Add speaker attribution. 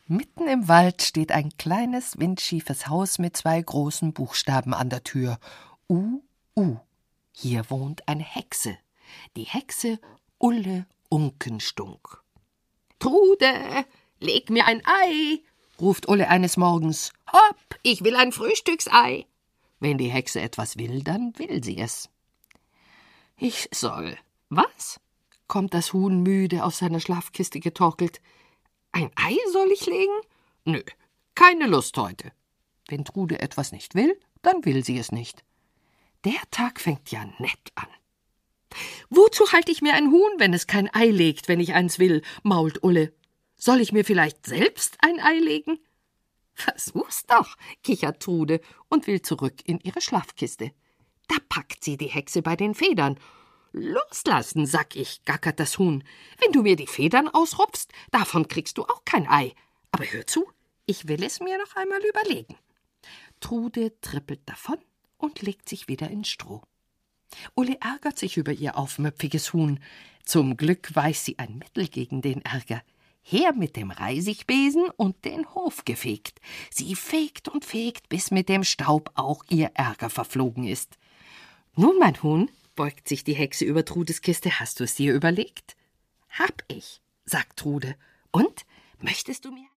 Speaker 1: Mitten im Wald steht ein kleines, windschiefes Haus mit 2 großen Buchstaben an der Tür. U. Hier wohnt eine Hexe. Die Hexe Ulle Unkenstunk. »Trude, leg mir ein Ei«, ruft Ulle eines Morgens. »Hopp, ich will ein Frühstücksei.« Wenn die Hexe etwas will, dann will sie es. »Ich soll.« »Was?« kommt das Huhn müde aus seiner Schlafkiste getorkelt. »Ein Ei soll ich legen?« »Nö, keine Lust heute.« Wenn Trude etwas nicht will, dann will sie es nicht. Der Tag fängt ja nett an. »Wozu halte ich mir ein Huhn, wenn es kein Ei legt, wenn ich eins will?« mault Ulle. »Soll ich mir vielleicht selbst ein Ei legen?« »Versuch's doch«, kichert Trude und will zurück in ihre Schlafkiste. Da packt sie die Hexe bei den Federn. »Loslassen, sag ich«, gackert das Huhn. »Wenn du mir die Federn ausrupfst, davon kriegst du auch kein Ei. Aber hör zu, ich will es mir noch einmal überlegen.« Trude trippelt davon und legt sich wieder ins Stroh. Ulle ärgert sich über ihr aufmüpfiges Huhn. Zum Glück weiß sie ein Mittel gegen den Ärger. Her mit dem Reisigbesen und den Hof gefegt. Sie fegt und fegt, bis mit dem Staub auch ihr Ärger verflogen ist. »Nun, mein Huhn«, beugt sich die Hexe über Trudes Kiste, »hast du es dir überlegt?« »Hab ich«, sagt Trude. »Und, möchtest du mir